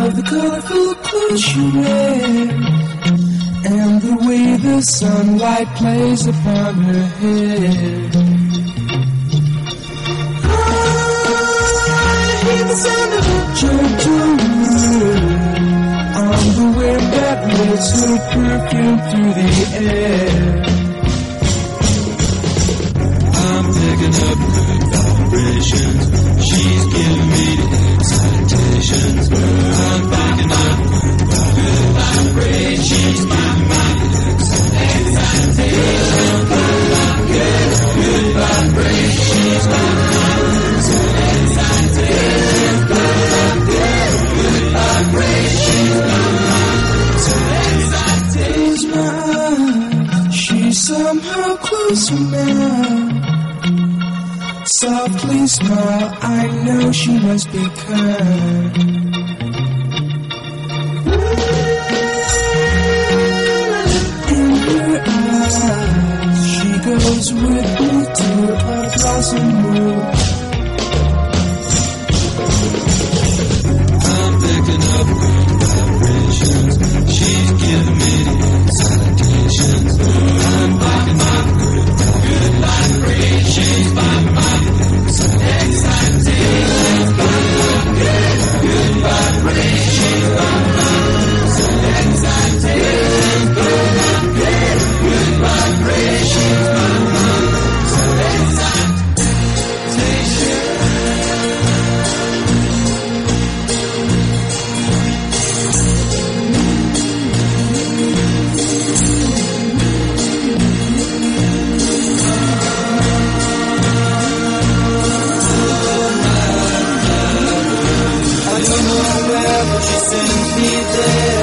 love the colorful clothes she wears, and the way the sunlight plays upon her hair. I hear the sound of a gentle wind on the wind that lifts her perfume through the air. I'm picking up good vibrations. She's giving me excitations. I'm picking up good vibrations. She's giving me excitations. Good vibrations. She's giving me excitations. Good vibrations. Close my eyes. She's somehow closer now. Softly smile, I know she must be kind. In her eyes, she goes with me to a blossom room. I'm picking up good vibrations. She's giving me excitations. I'm picking up good vibrations. She sends me there.